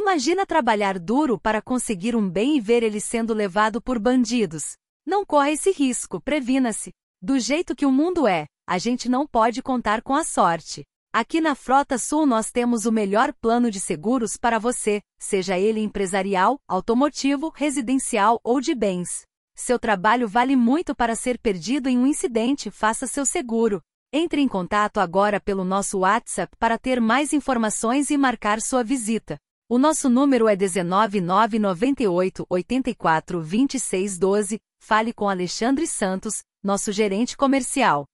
Imagina trabalhar duro para conseguir um bem e ver ele sendo levado por bandidos. Não corra esse risco, previna-se. Do jeito que o mundo é, a gente não pode contar com a sorte. Aqui na Frota Sul nós temos o melhor plano de seguros para você, seja ele empresarial, automotivo, residencial ou de bens. Seu trabalho vale muito para ser perdido em um incidente, faça seu seguro. Entre em contato agora pelo nosso WhatsApp para ter mais informações e marcar sua visita. O nosso número é 19998 84 26 12, fale com Alexandre Santos, nosso gerente comercial.